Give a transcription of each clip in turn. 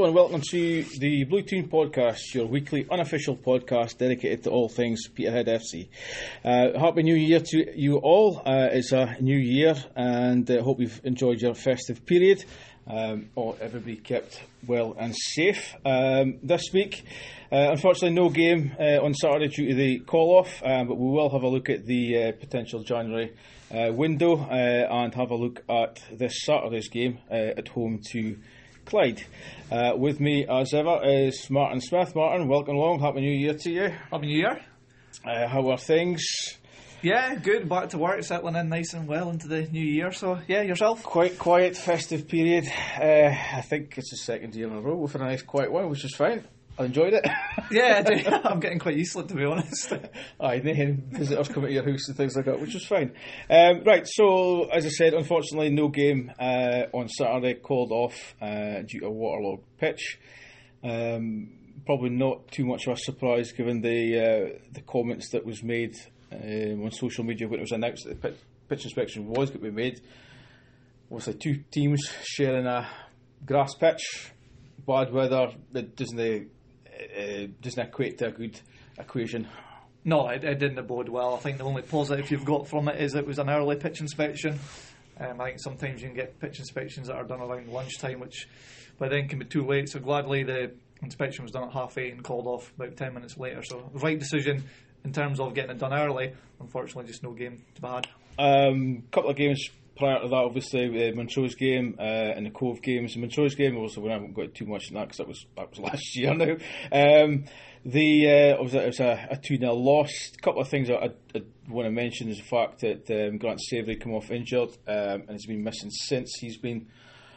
and welcome to the Blue Toon Podcast, your weekly unofficial podcast dedicated to all things Peterhead FC. Happy New Year to you all. It's a new year and I hope you've enjoyed your festive period. Everybody kept well and safe. This week, unfortunately no game on Saturday due to the call-off, but we will have a look at the potential January window and have a look at this Saturday's game at home to Clyde. With me as ever is Martin Smith. Martin, welcome along. Happy New Year to you. Happy New Year. How are things? Yeah, good. Back to work, settling in nice and well into the new year. So, yeah, yourself? Quite quiet, festive period. I think it's the second year in a row we've had a nice quiet one, which is fine. I enjoyed it. Yeah, I do. I'm getting quite used to it, to be honest. Aye, then visitors come to your house and things like that, which is fine. Right, so as I said, unfortunately no game on Saturday, called off due to a waterlogged pitch. Probably not too much of a surprise given the comments that was made on social media when it was announced that the pitch inspection was going to be made. Obviously two teams sharing a grass pitch, bad weather, that doesn't equate to a good equation. No, it didn't bode well. I think the only positive you've got from it is it was an early pitch inspection. I think sometimes you can get pitch inspections that are done around lunchtime, which by then can be too late. So gladly the inspection was done at 8:30 and called off about 10 minutes later. So right decision in terms of getting it done early. Unfortunately, just no game to be had. Couple of games prior to that, obviously, the Montrose game and the Cove games. The Montrose game, obviously, we haven't got too much in that because that was last year now. It was a 2-0 loss. A couple of things I want to mention is the fact that Grant Savary came off injured and has been missing since. He's been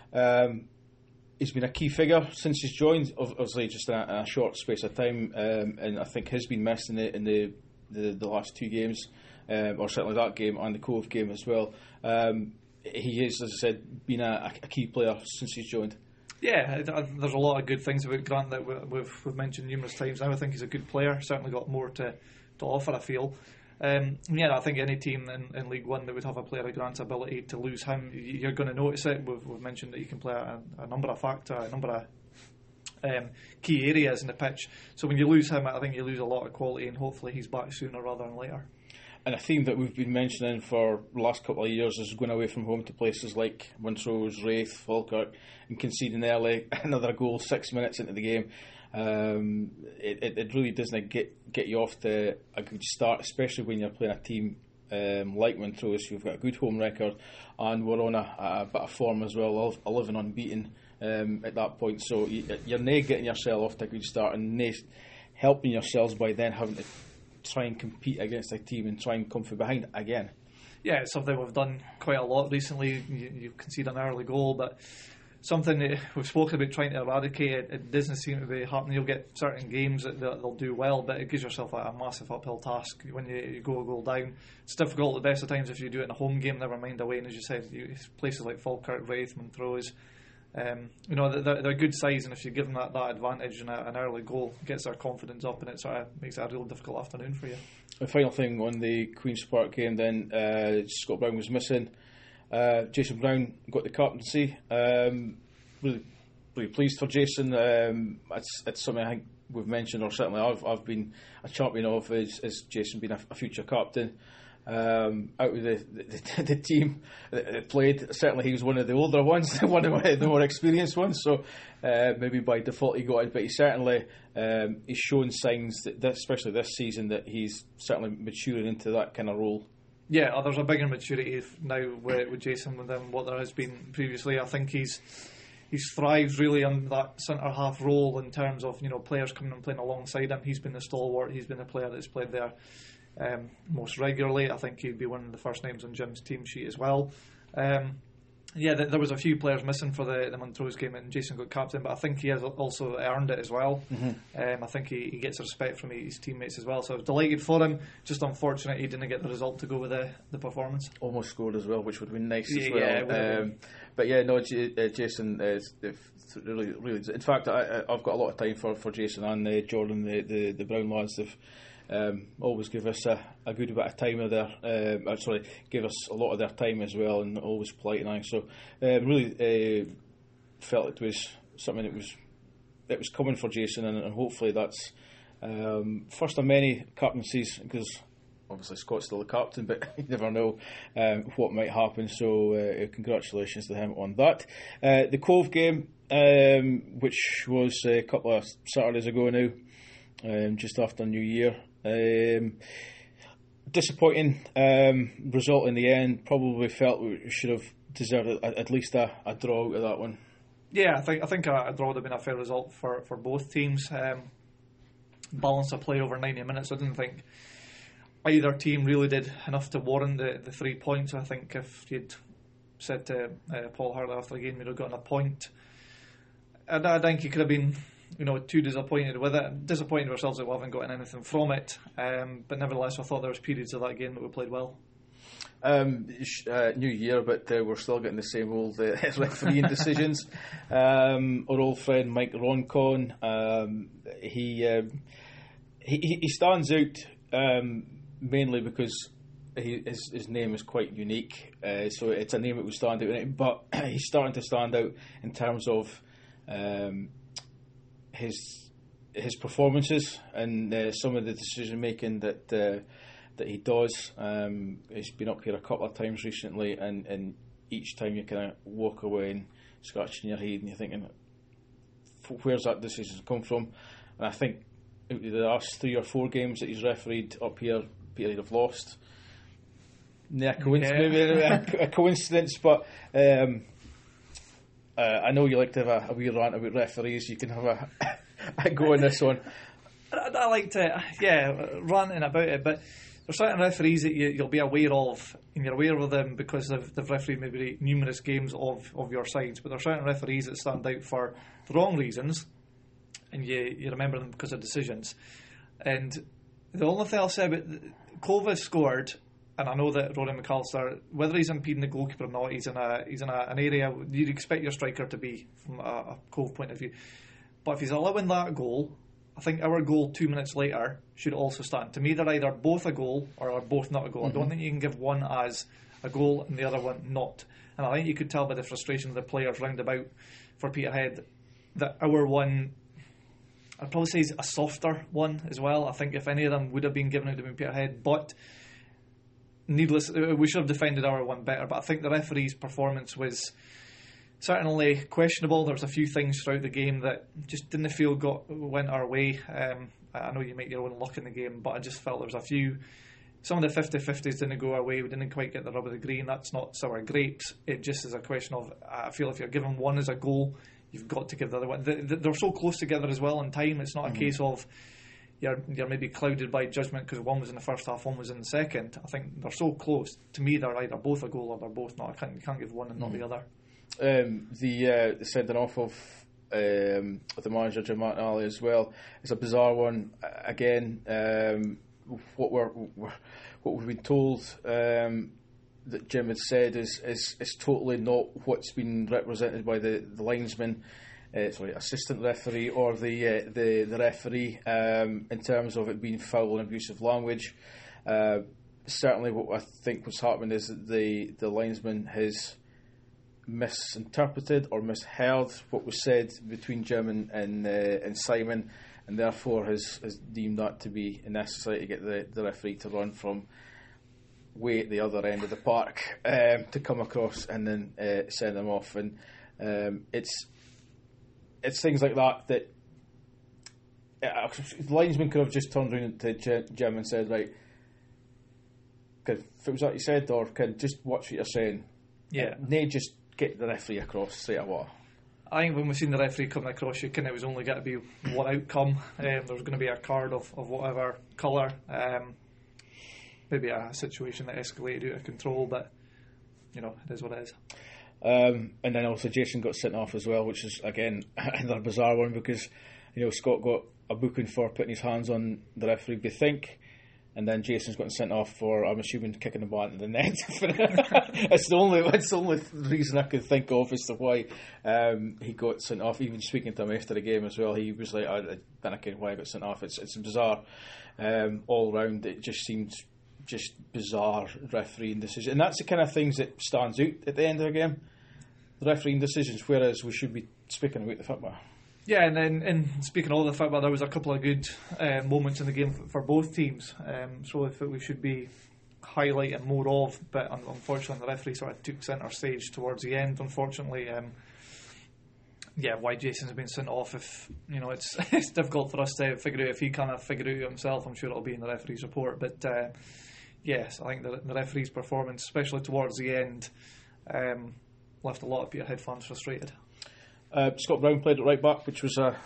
a key figure since he's joined, obviously just in a short space of time, and I think has been missed in the last two games, or certainly that game and the Cove game as well. He is, as I said, been a key player since he's joined. Yeah, there's a lot of good things about Grant that we've mentioned numerous times now. I think he's a good player, certainly got more to offer, I feel. I think any team in League One that would have a player of Grant's ability, to lose him, you're going to notice it. We've mentioned that he can play a number of factors, a number of key areas in the pitch. So when you lose him, I think you lose a lot of quality, and hopefully he's back sooner rather than later. And a theme that we've been mentioning for the last couple of years is going away from home to places like Montrose, Raith, Falkirk, and conceding early, another goal 6 minutes into the game. It really doesn't get you off to a good start, especially when you're playing a team like Montrose, who've got a good home record and we're on a bit of form as well, 11 unbeaten at that point. So you're not getting yourself off to a good start and not helping yourselves by then having to try and compete against a team and try and come from behind again. Yeah, it's something we've done quite a lot recently. You concede an early goal, but something that we've spoken about trying to eradicate. It doesn't seem to be happening. You'll get certain games that they'll do well, but it gives yourself a massive uphill task when you go a goal down. It's difficult at the best of times if you do it in a home game, never mind away. And as you said, places like Falkirk, Raith, Montrose, they're good sides, and if you give them that advantage and an early goal, it gets their confidence up, and it sort of makes it a real difficult afternoon for you. The final thing on the Queen's Park game then, Scott Brown was missing. Jason Brown got the captaincy. Really pleased for Jason. It's something I think we've mentioned, or certainly I've been a champion of, is Jason being a future captain. Out of the team that played, certainly he was one of the older ones, one of the more experienced ones, so maybe by default he got it, but he certainly he's shown signs that especially this season, that he's certainly maturing into that kind of role. Yeah, there's a bigger maturity now with Jason than what there has been previously. I think he's thrived really on that centre half role in terms of players coming and playing alongside him. He's been the stalwart. He's been the player that's played there most regularly. I think he'd be one of the first names on Jim's team sheet as well. There was a few players missing for the Montrose game, and Jason got captain, but I think he has also earned it as well. Mm-hmm. I think he gets respect from his teammates as well, so I was delighted for him. Just unfortunate he didn't get the result to go with the performance. Almost scored as well, which would have been nice as well. Jason is really, really. In fact, I've got a lot of time for Jason and Jordan, the Brown lads. They've always give us a good bit of time of their give us a lot of their time as well, and always polite and so really felt it was something that was it was coming for Jason, and hopefully that's first of many captaincies, because obviously Scott's still the captain, but you never know what might happen. So congratulations to him on that. The Cove game, which was a couple of Saturdays ago now, just after New Year. Disappointing result in the end. Probably felt we should have deserved at least a draw out of that one. Yeah, I think a draw would have been a fair result for both teams. Balance of play over 90 minutes. I didn't think either team really did enough to warrant the 3 points. I think if you'd said to Paul Hurley after the game we'd have gotten a point, I think he could have been too disappointed with it. Disappointed ourselves that we haven't gotten anything from it. But nevertheless, I thought there was periods of that game that we played well. New year, but we're still getting the same old refereeing decisions. Our old friend Mike Roncon, he stands out mainly because his name is quite unique. So it's a name that would stand out, but he's starting to stand out in terms of his performances and some of the decision making that he does. He's been up here a couple of times recently, and each time you kind of walk away and scratching your head and you're thinking, where's that decision come from? And I think the last 3 or 4 games that he's refereed up here, Peter, he'd have lost. Maybe a coincidence, but I know you like to have a wee rant about referees. You can have a go on this one. I like to, ranting about it, but there's certain referees that you'll be aware of, and you're aware of them because they've refereed maybe numerous games of your sides, but there are certain referees that stand out for the wrong reasons, and you remember them because of decisions. And the only thing I'll say about Cove has scored, and I know that Rory McAllister, whether he's impeding the goalkeeper or not, he's in an area you'd expect your striker to be from a Cove point of view. But if he's allowing that goal, I think our goal 2 minutes later should also stand. To me, they're either both a goal or are both not a goal. Mm-hmm. I don't think you can give one as a goal and the other one not. And I think you could tell by the frustration of the players round about for Peterhead that our one, I'd probably say, is a softer one as well. I think if any of them would have been given out to Peterhead, but needless, we should have defended our one better. But I think the referee's performance was certainly questionable. There was a few things throughout the game that just didn't feel went our way. I know you make your own luck in the game, but I just felt there was a few. Some of the 50-50s didn't go our way. We didn't quite get the rub of the green. That's not sour grapes. It just is a question of, I feel if you're given one as a goal, you've got to give the other one. They're so close together as well in time. It's not a case of you're maybe clouded by judgment because one was in the first half, one was in the second. I think they're so close. To me, they're either both a goal or they're both not. You can't give one and not the other. The sending off of the manager Jim Martinelli as well is a bizarre one. Again, what we've been told that Jim had said is totally not what's been represented by the linesman, assistant referee or the referee in terms of it being foul and abusive language. Certainly, what I think was happening is that the linesman has misinterpreted or misheard what was said between Jim and Simon, and therefore has deemed that to be necessary to get the referee to run from way at the other end of the park to come across and then send them off. And it's things like that the linesman could have just turned around to Jim and said, right, if it was that you said, or can just watch what you're saying. Yeah. Nay, just get the referee across straight away. I think when we've seen the referee coming across, it was only going to be one outcome. There was going to be a card of whatever colour. Maybe a situation that escalated out of control, but it is what it is. And then also Jason got sent off as well, which is again another bizarre one because Scott got a booking for putting his hands on the referee, we think. And then Jason's gotten sent off for, I'm assuming, kicking the ball into the net. It's the only reason I could think of as to why he got sent off. Even speaking to him after the game as well, he was like, I don't know why I got sent off. It's bizarre all round. It just seems just bizarre refereeing decisions. And that's the kind of things that stands out at the end of the game, the refereeing decisions, whereas we should be speaking about the football. Yeah, and then speaking of the fact that there was a couple of good moments in the game for both teams, so if we should be highlighting more of, but unfortunately the referee sort of took centre stage towards the end. Unfortunately, why Jason's been sent off, if it's difficult for us to figure out. If he kind of figure it out himself, I'm sure it'll be in the referee's report. But yes, I think the referee's performance, especially towards the end, left a lot of Peterhead fans frustrated. Scott Brown played at right back, which was a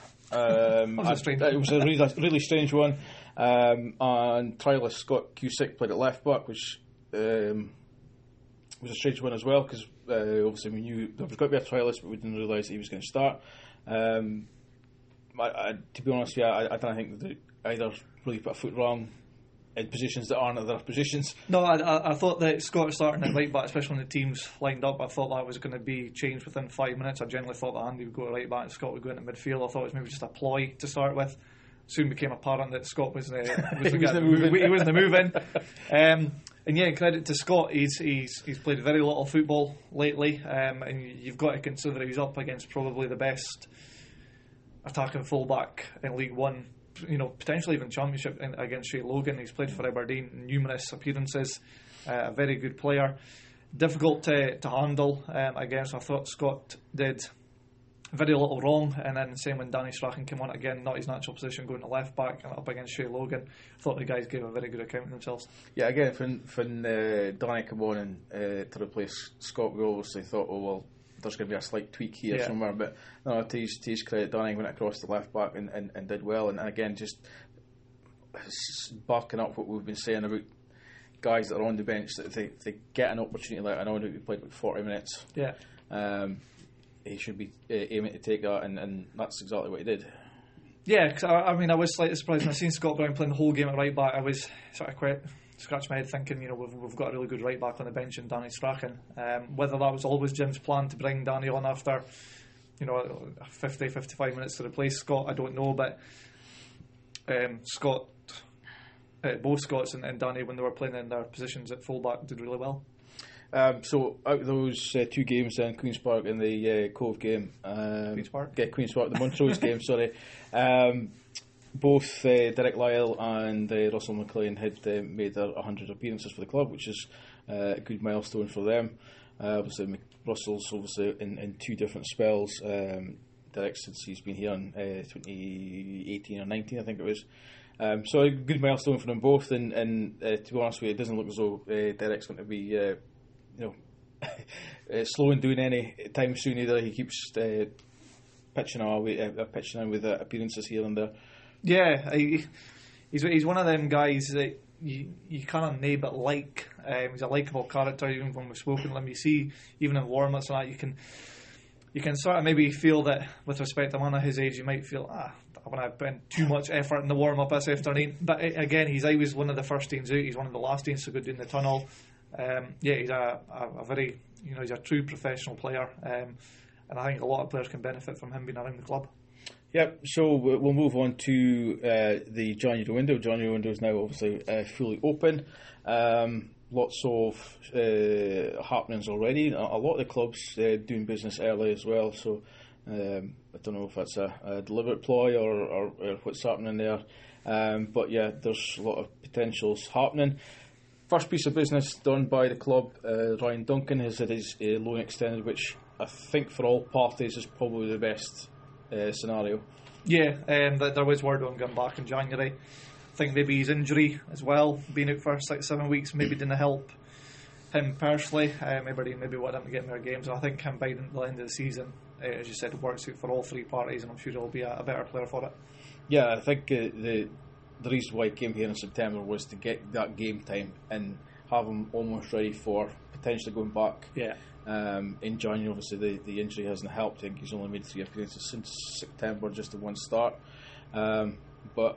really strange one. And trialist Scott Cusick played at left back, which was a strange one as well, because obviously we knew there was going to be a trialist, but we didn't realise he was going to start. To be honest, I don't think that they either really put a foot wrong in positions that aren't their positions. No, I thought that Scott starting at right back, especially when the teams lined up, I thought that was going to be changed within 5 minutes. I generally thought that Andy would go to right back and Scott would go into midfield. I thought it was maybe just a ploy to start with. Soon became apparent that Scott was he wasn't moving. And yeah, credit to Scott. He's played very little football lately, and you've got to consider he's up against probably the best attacking fullback in League One. Potentially even Championship against Shay Logan. He's played for Aberdeen, numerous appearances. A very good player. Difficult to handle against. I thought Scott did very little wrong, and then same when Danny Strachan came on again, not his natural position, going to left back and up against Shay Logan. I thought the guys gave a very good account of themselves. Yeah, again, when Danny came on and to replace Scott, we obviously thought, oh well, there's going to be a slight tweak here somewhere, but no, to his credit, Danny went across the left back and did well, and again, just backing up what we've been saying about guys that are on the bench, that they get an opportunity. Like, I know that we played about 40 minutes. Yeah. He should be aiming to take that, and that's exactly what he did. Yeah, because I was slightly surprised when I seen Scott Brown playing the whole game at right back. I was sort of quite scratched my head thinking, we've got a really good right back on the bench in Danny Strachan. Whether that was always Jim's plan to bring Danny on after 50-55 minutes to replace Scott, I don't know, but both Scotts and Danny, when they were playing in their positions at fullback, did really well. So out of those two games then, Queen's Park and the Cove game, Queen's Park, the Montrose game, sorry, both Derek Lyle and Russell McLean had made their 100 appearances for the club, which is a good milestone for them. Obviously Russell's in two different spells. Derek, since he's been here in 2018 or 19, I think it was. So a good milestone for them both, and to be honest with you, it doesn't look as though Derek's going to be slowing down any time soon either. He keeps pitching in with appearances here and there. Yeah, he's one of them guys that you kind of name it like. He's a likeable character. Even when we've spoken to him, you see, even in warm-ups and that, you can sort of maybe feel that with respect to a man of his age, you might feel, I want to put too much effort in the warm-up this afternoon. But again, he's always one of the first teams out. He's one of the last teams to go down the tunnel. He's a very, he's a true professional player, and I think a lot of players can benefit from him being around the club. Yep, so we'll move on to the January window. January window is now obviously fully open. Lots of happenings already. A lot of the clubs doing business early as well, so I don't know if that's a deliberate ploy or what's happening there. But yeah, there's a lot of potentials happening. First piece of business done by the club, Ryan Duncan has had his loan extended, which I think for all parties is probably the best scenario. Yeah, there was word on going back in January. I think maybe his injury as well, being out for 6-7 weeks, maybe didn't help him personally. Maybe wanted him to get more games. And I think him by the end of the season, as you said, works out for all three parties, and I'm sure he'll be a better player for it. Yeah, I think the reason why he came here in September was to get that game time and have him almost ready for potentially going back. Yeah. In January, obviously the injury hasn't helped. I think he's only made 3 appearances since September, just the one start. But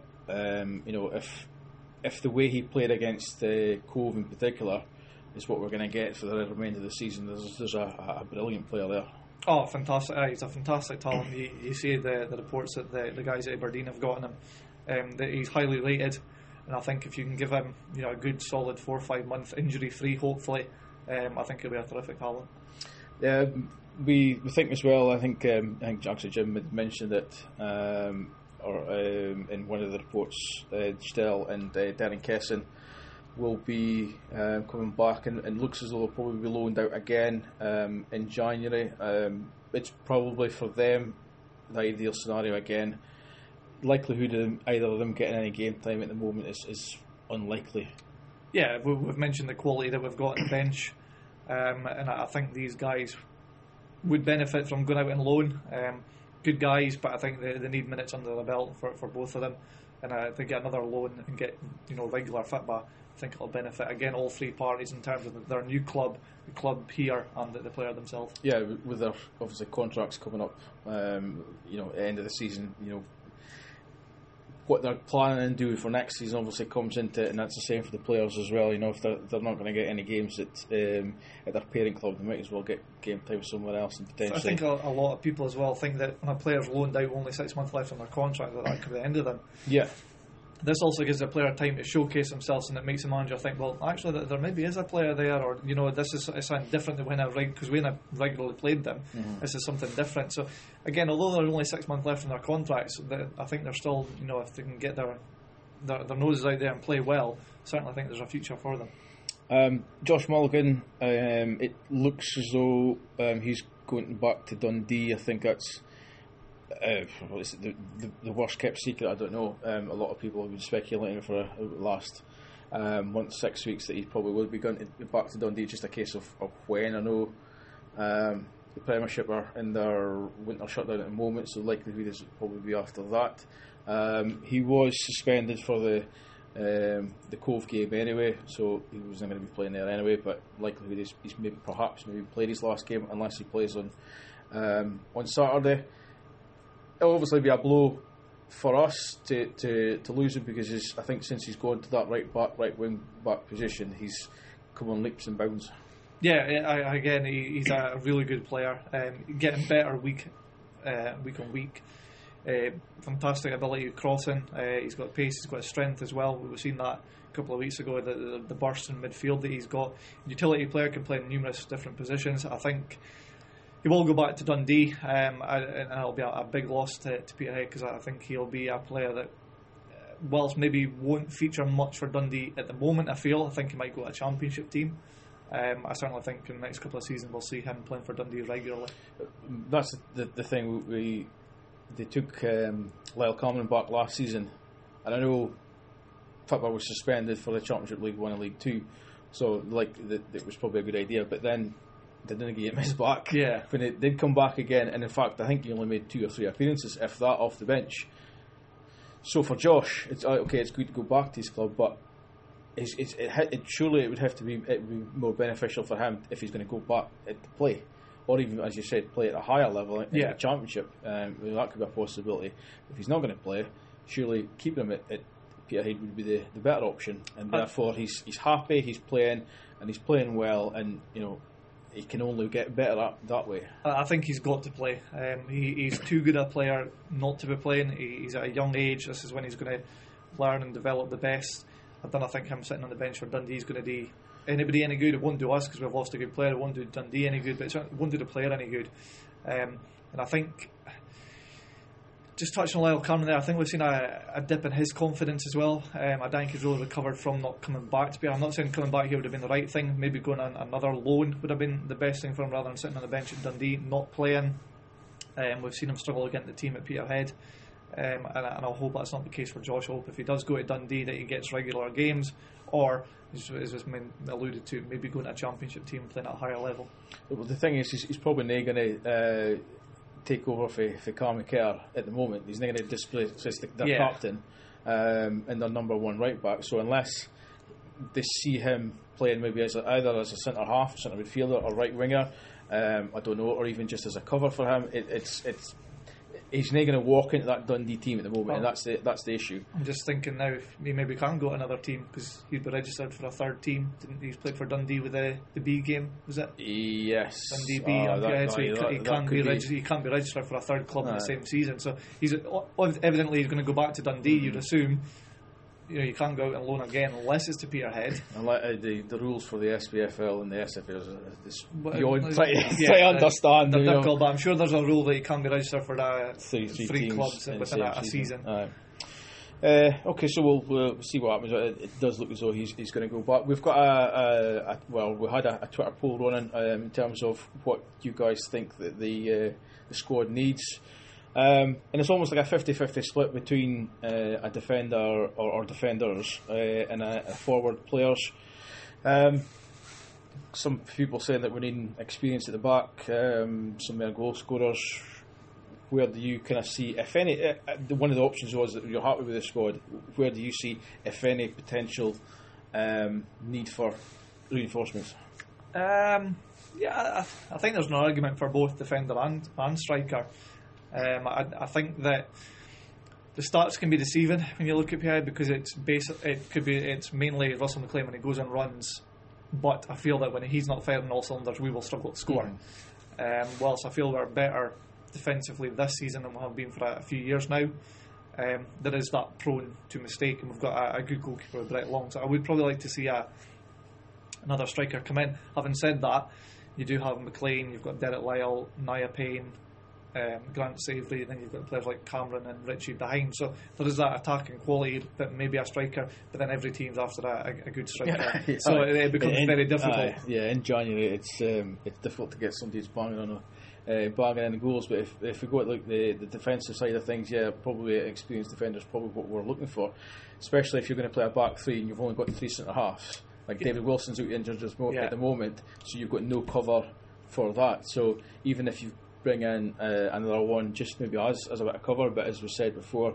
if the way he played against Cove in particular is what we're going to get for the remainder of the season, there's a brilliant player there. Oh, fantastic! He's a fantastic talent. You see the reports that the guys at Aberdeen have gotten him. That he's highly rated, and I think if you can give him a good solid 4 or 5 month injury free, hopefully, I think he'll be a terrific talent. Yeah, we think as well. I think actually Jim had mentioned it, in one of the reports. Stell and Darren Kesson will be coming back, and looks as though they'll probably be loaned out again in January. It's probably for them the ideal scenario again. Likelihood of either of them getting any game time at the moment is unlikely. Yeah, we've mentioned the quality that we've got on the bench, and I think these guys would benefit from going out on loan. Good guys, but I think they need minutes under the belt for both of them, and if they get another loan and get regular football, I think it'll benefit again all three parties in terms of their new club, the club here, and the player themselves. Yeah, with their obviously contracts coming up, at the end of the season, what they're planning to do for next season obviously comes into it, and that's the same for the players as well. If they're not going to get any games at their parent club, they might as well get game time somewhere else and potentially. I think a lot of people as well think that when a player's loaned out, only 6 months left on their contract, that could be the end of them. Yeah. This also gives the player time to showcase themselves, and it makes the manager think, well, actually, there maybe is a player there, or this is something different than because when I regularly played them, this is something different. So again, although there's only 6 months left in their contracts, I think they're still, if they can get their noses out there and play well, certainly I think there's a future for them. Josh Mulligan, it looks as though he's going back to Dundee. I think that's the worst kept secret. I don't know. A lot of people have been speculating for the last month, 6 weeks, that he probably will be going back to Dundee. Just a case of when. I know the Premiership are in their winter shutdown at the moment, so the likelihood is probably be after that. He was suspended for the Cove game anyway, so he wasn't going to be playing there anyway. But likelihood is he's maybe played his last game, unless he plays on Saturday. It'll obviously be a blow for us to lose him, because I think since he's gone to that right wing back position, he's come on leaps and bounds. Yeah, again, he's a really good player, getting better week on week. Fantastic ability crossing. He's got pace, he's got strength as well. We've seen that a couple of weeks ago, the burst in midfield that he's got. Utility player, can play in numerous different positions. I think he will go back to Dundee, and it'll be a big loss to Peterhead, because I think he'll be a player that, whilst maybe won't feature much for Dundee at the moment, I think he might go to a championship team. I certainly think in the next couple of seasons we'll see him playing for Dundee regularly. That's the thing. They took Lyle Cameron back last season, and I know football was suspended for the Championship League 1 and League 2, so it was probably a good idea, but then they didn't get him back. Yeah. When it did come back again, and in fact I think he only made 2 or 3 appearances, if that, off the bench. So for Josh, it's okay, it's good to go back to his club, but surely it would have to be more beneficial for him if he's going to go back to play, or even, as you said, play at a higher level in the Championship. That could be a possibility. If he's not going to play, surely keeping him at Peterhead would be the better option, and therefore he's happy, he's playing, and he's playing well, and he can only get better that way. I think he's got to play. He's too good a player not to be playing. He's at a young age. This is when he's going to learn and develop the best. I don't think him sitting on the bench for Dundee is going to do anybody any good. It won't do us because we've lost a good player. It won't do Dundee any good, but it won't do the player any good. And I think, just touching on Lyle Cameron there, I think we've seen a dip in his confidence as well. I think he's really recovered from not coming back to be. I'm not saying coming back here would have been the right thing. Maybe going on another loan would have been the best thing for him, rather than sitting on the bench at Dundee not playing. We've seen him struggle against the team at Peterhead. And I'll hope that's not the case for Josh. I hope if he does go to Dundee that he gets regular games, or, as was alluded to, maybe going to a championship team playing at a higher level. Well, the thing is, he's probably not going to take over for Carl McKerr at the moment. He's not going to displace their captain and their number one right back. So unless they see him playing maybe either as a centre half, centre midfielder, or right winger, I don't know, or even just as a cover for him, he's not going to walk into that Dundee team at the moment, and that's the issue. I'm just thinking now, if he maybe can go to another team, because he'd be registered for a third team. Didn't he play for Dundee with the B game? Was it? Yes. Dundee B. He can't be registered for a third club in the same season. So evidently he's going to go back to Dundee. You'd assume you can't go out on loan again unless it's to Peterhead. And like the rules for the SPFL and the SFL is beyond try to understand. They're difficult, but I'm sure there's a rule that you can't be registered for three clubs within a season. Okay, so we'll see what happens. It does look as though he's going to go back. We've got we had a Twitter poll running in terms of what you guys think that the squad needs. And it's almost like a 50-50 split between a defender or defenders and a forward players. Some people saying that we need experience at the back, some more goal scorers. Where do you kind of see, if any, one of the options was that you're happy with the squad, where do you see, if any, potential need for reinforcements? I think there's an argument for both defender and striker. I think that the stats can be deceiving when you look at PI because it's mainly Russell McLean when he goes and runs, but I feel that when he's not firing all cylinders, we will struggle to score. Whilst I feel we're better defensively this season than we have been for a few years now, there is that prone to mistake, and we've got a good goalkeeper with Brett Long, so I would probably like to see another striker come in. Having said that, you do have McLean, you've got Derek Lyle, Nia Payne, Grant Savory, and then you've got players like Cameron and Richie behind, so there is that attacking quality that maybe a striker, but then every team's after a good striker, so it becomes very difficult. In January it's difficult to get somebody who's banging in the goals, but if we go at the defensive side of things, probably experienced defenders, probably what we're looking for, especially if you're going to play a back three and you've only got three centre halves. Like David Wilson's out injured at the moment, so you've got no cover for that. So even if you bring in another one, just maybe as a bit of cover, but as we said before,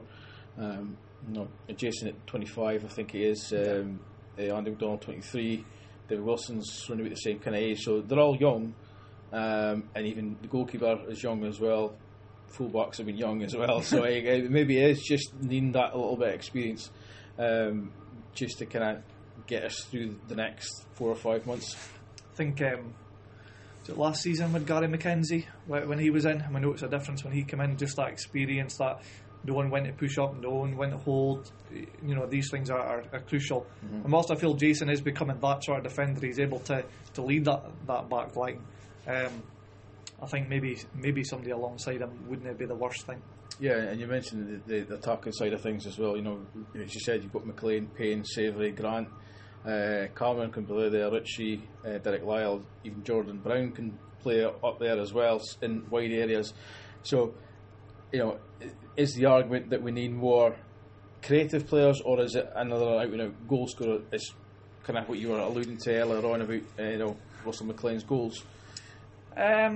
Jason at 25, I think he is, Andy McDonald 23, David Wilson's running about the same kind of age, so they're all young. And even the goalkeeper is young as well. Fullbacks have been young as well, so maybe it is just needing that a little bit of experience, just to kind of get us through the next 4 or 5 months. I think was it last season with Gary McKenzie when he was in, and we noticed a difference when he came in. Just that experience, that no one went to push up, no one went to hold. These things are crucial. And whilst I feel Jason is becoming that sort of defender, he's able to lead that back line. I think maybe somebody alongside him wouldn't be the worst thing. Yeah, and you mentioned the attacking side of things as well. As you said, you've got McLean, Payne, Savory, Grant, Cameron can play there, Richie, Derek Lyle, even Jordan Brown can play up there as well in wide areas. So, is the argument that we need more creative players, or is it another out-and-out goal scorer? Is kind of what you were alluding to earlier on about Russell McLean's goals. I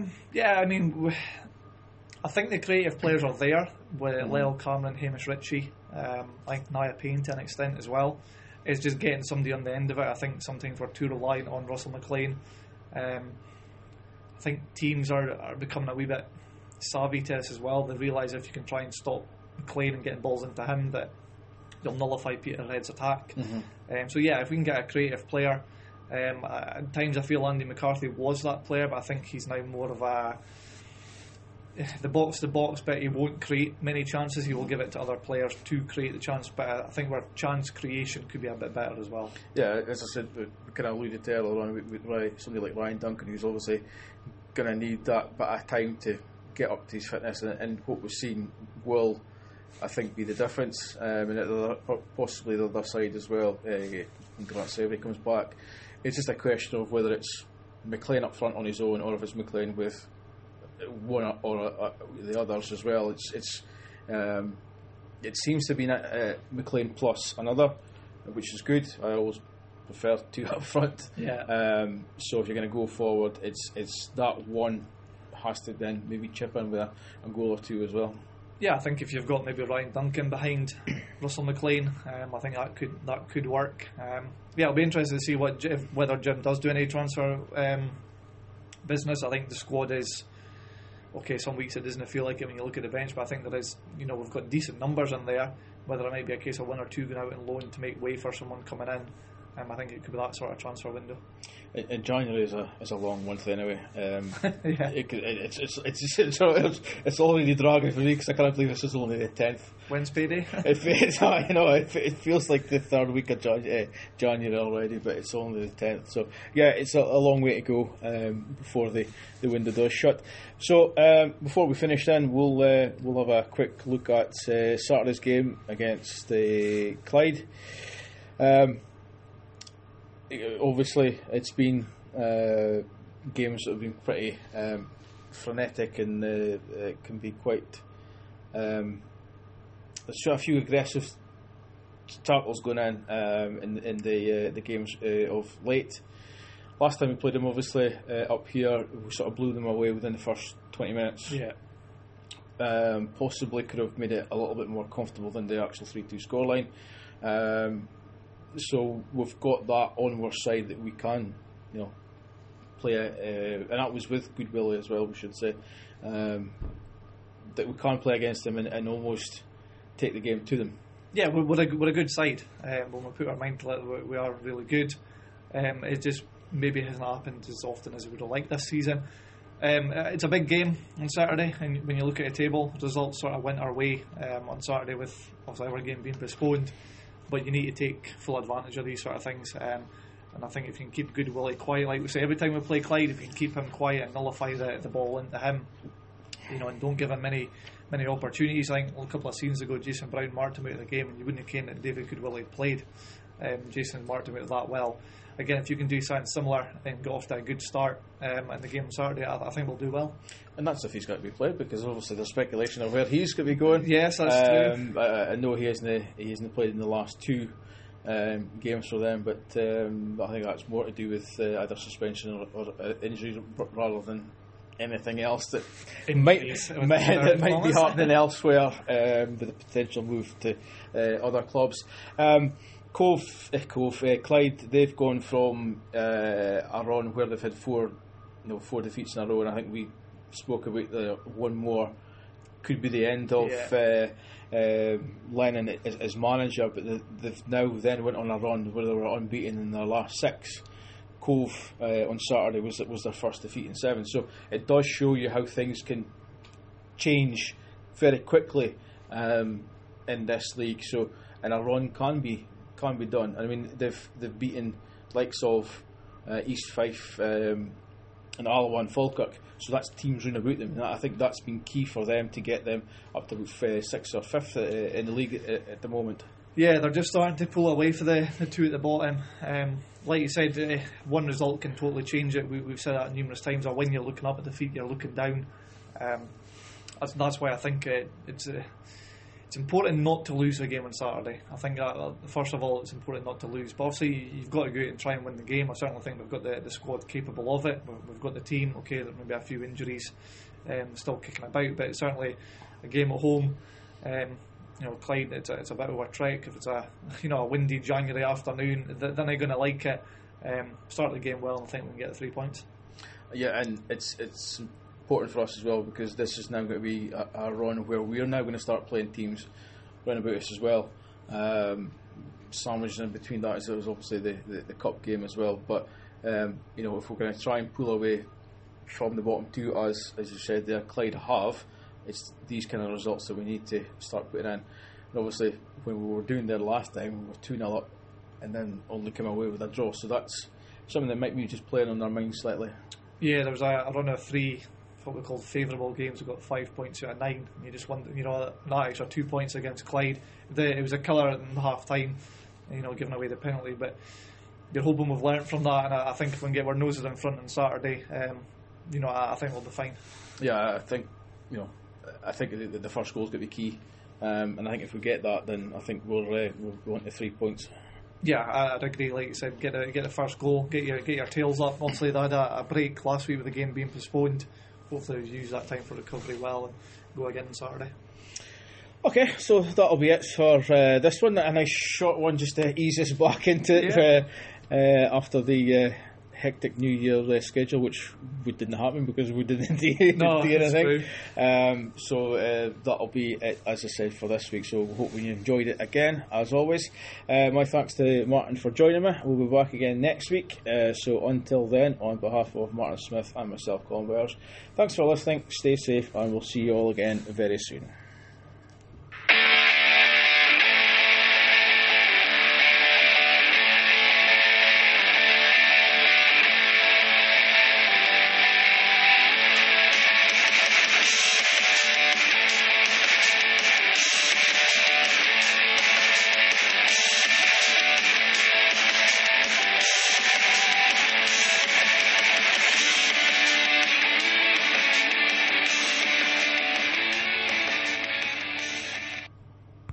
think the creative players are there with Lyle, Cameron, Hamish Ritchie, I think Nia Payne to an extent as well. It's just getting somebody on the end of it. I think sometimes we're too reliant on Russell McLean. I think teams are becoming a wee bit savvy to this as well. They realise if you can try and stop McLean and getting balls into him, that you'll nullify Peterhead's attack. If we can get a creative player. At times I feel Andy McCarthy was that player, but I think he's now more of the box to box, but he won't create many chances. He will give it to other players to create the chance, but I think our chance creation could be a bit better as well. Yeah, as I said, we kind of alluded to earlier on with somebody like Ryan Duncan, who's obviously going to need that bit of time to get up to his fitness, and what we've seen will, I think, be the difference, and possibly the other side as well. When Grant Savory comes back, it's just a question of whether it's McLean up front on his own, or if it's McLean with one or the others as well. It seems to be McLean plus another, which is good. I always prefer two up front. So if you're going to go forward, it's that one has to then maybe chip in with a goal or two as well. Yeah, I think if you've got maybe Ryan Duncan behind Russell McLean, I think that could work. It'll be interesting to see whether Jim does do any transfer business. I think the squad is okay. Some weeks it doesn't feel like it when you look at the bench, but I think there is. We've got decent numbers in there. Whether it might be a case of one or two going out on loan to make way for someone coming in, I think it could be that sort of transfer window. In January is a long month anyway. Yeah. It's already dragging for me because I can't believe this is only the 10th. When's payday? It feels like the third week of January already, but it's only the 10th. So yeah, it's a long way to go before the window does shut. So before we finish, then we'll have a quick look at Saturday's game against Clyde. Obviously, it's been games that have been pretty frenetic, and it can be quite. There's a few aggressive tackles going in the games of late. Last time we played them, obviously up here, we sort of blew them away within the first 20 minutes. Yeah. Possibly could have made it a little bit more comfortable than the actual 3-2 scoreline. So we've got that on our side that we can, play, and that was with goodwill as well, we should say, that we can play against them and almost take the game to them. Yeah, we're a good side. When we put our mind to it, we are really good. It just maybe hasn't happened as often as we would have liked this season. It's a big game on Saturday, and when you look at the table, results sort of went our way on Saturday with obviously our game being postponed. But you need to take full advantage of these sort of things, and I think if you can keep Goodwill quiet, like we say every time we play Clyde, if you can keep him quiet and nullify the ball into him, and don't give him many opportunities. I think a couple of seasons ago, Jason Brown marked him out of the game, and you wouldn't have known that David Goodwill had played. Jason marked him out that well. Again, if you can do something similar and get off to a good start in the game on Saturday, I think we'll do well. And that's if he's got to be played, because obviously there's speculation of where he's going to be going. Yes, that's true. I know he hasn't played in the last two games for them, but I think that's more to do with either suspension or injuries rather than anything else that might be happening elsewhere, with a potential move to other clubs. Clyde, they've gone from a run where they've had four defeats in a row, and I think we spoke about the one more could be the end of Lennon as manager, but they've now then went on a run where they were unbeaten in their last six. Cove on Saturday was their first defeat in 7, so it does show you how things can change very quickly in this league. So, and a run can be done. I mean, they've beaten likes of East Fife and Alloa and Falkirk, so that's teams round about them, and I think that's been key for them to get them up to about 6th or 5th in the league at the moment. Yeah, they're just starting to pull away for the two at the bottom. Like you said, one result can totally change it. We've said that numerous times. Or when you're looking up at the feet, you're looking down. That's why I think it's important not to lose a game on Saturday. I think first of all, it's important not to lose. But obviously, you've got to go out and try and win the game. I certainly think we've got the squad capable of it. We've got the team. Okay, there may be a few injuries still kicking about, but it's certainly a game at home. Clyde, it's a bit of a trek. If it's a windy January afternoon, then they're going to like it. Start the game well, and I think we can get the 3 points. Yeah, and it's important for us as well, because this is now going to be a run where we are now going to start playing teams round about us as well. Sandwiched in between that is obviously the cup game as well. But if we're going to try and pull away from the bottom two, as you said there, Clyde have. It's these kind of results that we need to start putting in. And obviously, when we were doing there last time, we were 2-0 up and then only came away with a draw. So that's something that might be just playing on their minds slightly. Yeah, there was a run of 3, what we call favourable games. We got 5 points out of 9. And you just wonder, that extra 2 points against Clyde. It was a killer in half time, giving away the penalty. But you're hoping we've learnt from that. And I think if we can get our noses in front on Saturday, I think we'll be fine. Yeah, I think the first goal's going to be key, and I think if we get that, then I think we'll want the 3 points. Yeah, I'd agree. Like you said, get the first goal, get your tails up. Obviously, they had a break last week with the game being postponed. Hopefully, we'll use that time for recovery well and go again on Saturday. Okay, so that'll be it for this one. A nice short one just to ease us back into it after the hectic New Year schedule, which didn't happen because we didn't do anything. So that'll be it, as I said, for this week. So hope you enjoyed it again, as always. My thanks to Martin for joining me. We'll be back again next week. So until then, on behalf of Martin Smith and myself, Colin Wells, thanks for listening. Stay safe, and we'll see you all again very soon.